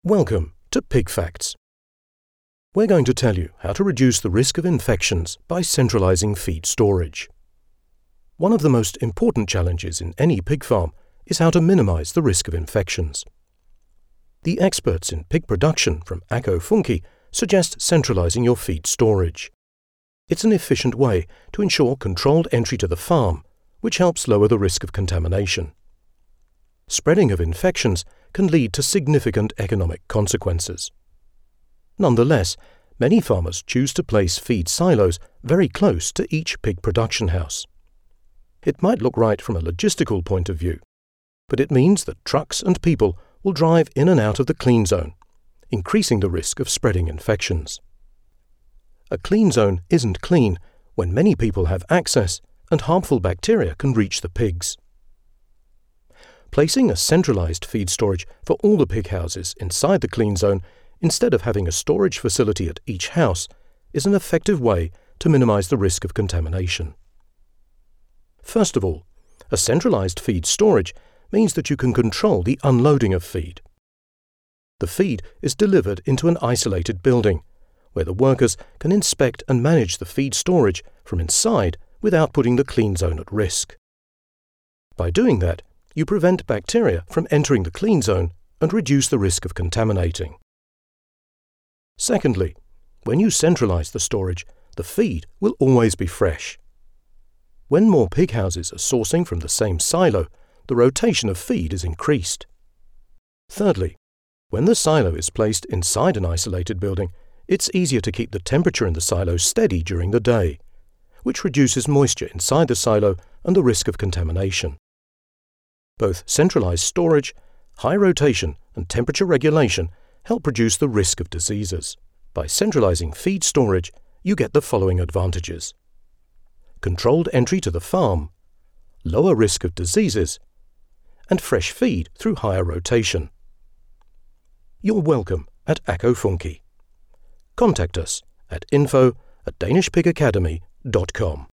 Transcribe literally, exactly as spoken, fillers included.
Welcome to Pig Facts. We're going to tell you how to reduce the risk of infections by centralizing feed storage. One of the most important challenges in any pig farm is how to minimize the risk of infections. The experts in pig production from Acco Funky suggest centralizing your feed storage. It's an efficient way to ensure controlled entry to the farm, which helps lower the risk of contamination. Spreading of infections can lead to significant economic consequences. Nonetheless, many farmers choose to place feed silos very close to each pig production house. It might look right from a logistical point of view, but it means that trucks and people will drive in and out of the clean zone, increasing the risk of spreading infections. A clean zone isn't clean when many people have access and harmful bacteria can reach the pigs. Placing a centralized feed storage for all the pig houses inside the clean zone instead of having a storage facility at each house is an effective way to minimize the risk of contamination. First of all, a centralized feed storage means that you can control the unloading of feed. The feed is delivered into an isolated building, where the workers can inspect and manage the feed storage from inside without putting the clean zone at risk. By doing that, you prevent bacteria from entering the clean zone and reduce the risk of contaminating. Secondly, when you centralize the storage, the feed will always be fresh. When more pig houses are sourcing from the same silo, the rotation of feed is increased. Thirdly, when the silo is placed inside an isolated building, it's easier to keep the temperature in the silo steady during the day, which reduces moisture inside the silo and the risk of contamination. Both centralized storage, high rotation, and temperature regulation help reduce the risk of diseases. By centralizing feed storage, you get the following advantages: controlled entry to the farm, lower risk of diseases, and fresh feed through higher rotation. You're welcome at Acco Funky. Contact us at info at danish pig academy dot com.